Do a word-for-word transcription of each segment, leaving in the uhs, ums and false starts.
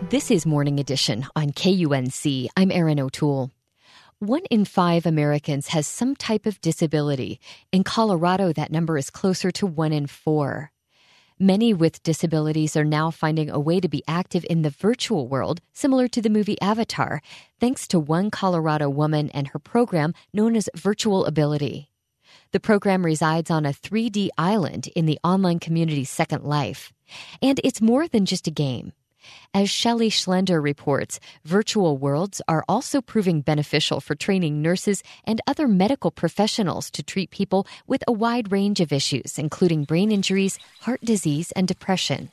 This is Morning Edition on K U N C. I'm Erin O'Toole. One in five Americans has some type of disability. In Colorado, that number is closer to one in four. Many with disabilities are now finding a way to be active in the virtual world, similar to the movie Avatar, thanks to one Colorado woman and her program known as Virtual Ability. The program resides on a three D island in the online community Second Life. And it's more than just a game. As Shelley Schlender reports, virtual worlds are also proving beneficial for training nurses and other medical professionals to treat people with a wide range of issues, including brain injuries, heart disease, and depression.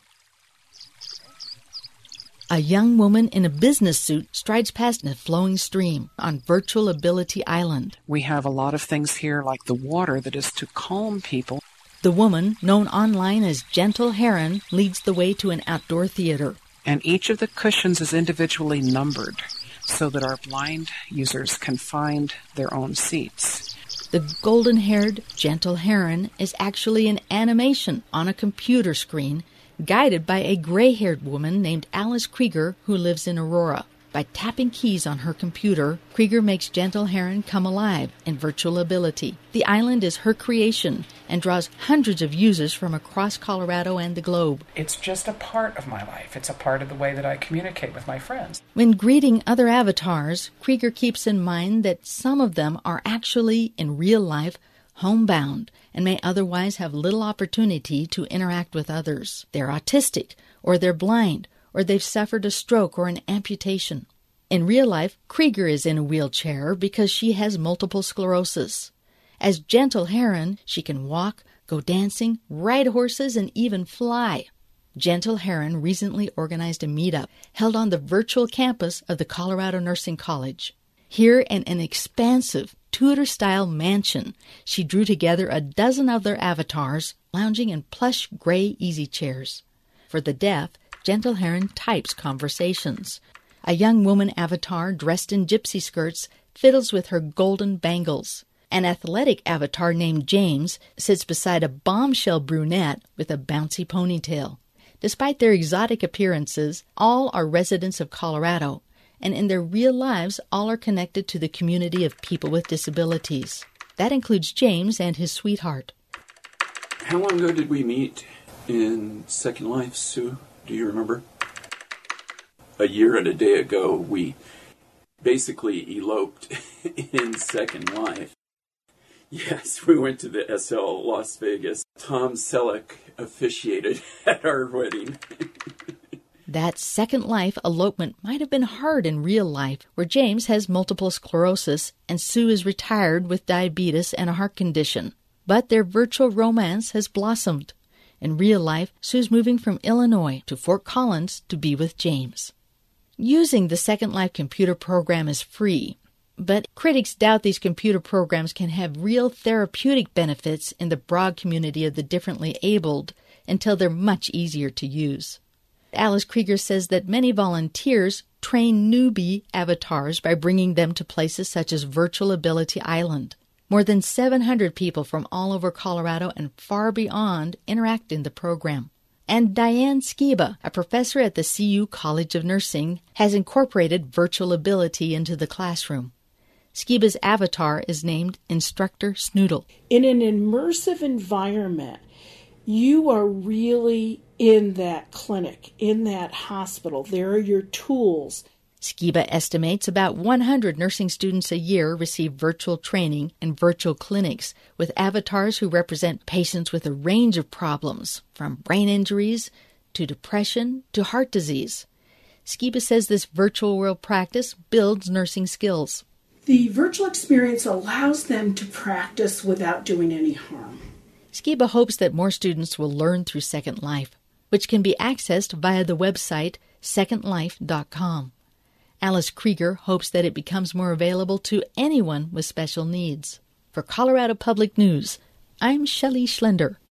A young woman in a business suit strides past a flowing stream on Virtual Ability Island. We have a lot of things here like the water that is to calm people. The woman, known online as Gentle Heron, leads the way to an outdoor theater. And each of the cushions is individually numbered so that our blind users can find their own seats. The golden-haired Gentle Heron is actually an animation on a computer screen guided by a gray-haired woman named Alice Krieger who lives in Aurora. By tapping keys on her computer, Krieger makes Gentle Heron come alive in Virtual Ability. The island is her creation and draws hundreds of users from across Colorado and the globe. It's just a part of my life. It's a part of the way that I communicate with my friends. When greeting other avatars, Krieger keeps in mind that some of them are actually, in real life, homebound and may otherwise have little opportunity to interact with others. They're autistic, or they're blind, or they've suffered a stroke or an amputation. In real life, Krieger is in a wheelchair because she has multiple sclerosis. As Gentle Heron, she can walk, go dancing, ride horses, and even fly. Gentle Heron recently organized a meetup held on the virtual campus of the Colorado Nursing College. Here in an expansive Tudor-style mansion, she drew together a dozen other avatars lounging in plush gray easy chairs. For the deaf, Gentle Heron types conversations. A young woman avatar dressed in gypsy skirts fiddles with her golden bangles. An athletic avatar named James sits beside a bombshell brunette with a bouncy ponytail. Despite their exotic appearances, all are residents of Colorado, and in their real lives, all are connected to the community of people with disabilities. That includes James and his sweetheart. How long ago did we meet in Second Life, Sue? Do you remember? A year and a day ago, we basically eloped in Second Life. Yes, we went to the S L Las Vegas. Tom Selleck officiated at our wedding. That Second Life elopement might have been hard in real life, where James has multiple sclerosis and Sue is retired with diabetes and a heart condition. But their virtual romance has blossomed. In real life, Sue's moving from Illinois to Fort Collins to be with James. Using the Second Life computer program is free, but critics doubt these computer programs can have real therapeutic benefits in the broad community of the differently abled until they're much easier to use. Alice Krieger says that many volunteers train newbie avatars by bringing them to places such as Virtual Ability Island. More than seven hundred people from all over Colorado and far beyond interact in the program. And Diane Skiba, a professor at the C U College of Nursing, has incorporated Virtual Ability into the classroom. Skiba's avatar is named Instructor Snoodle. In an immersive environment, you are really in that clinic, in that hospital. There are your tools. Skiba estimates about one hundred nursing students a year receive virtual training in virtual clinics with avatars who represent patients with a range of problems, from brain injuries to depression to heart disease. Skiba says this virtual world practice builds nursing skills. The virtual experience allows them to practice without doing any harm. Skiba hopes that more students will learn through Second Life, which can be accessed via the website second life dot com. Alice Krieger hopes that it becomes more available to anyone with special needs. For Colorado Public News, I'm Shelley Schlender.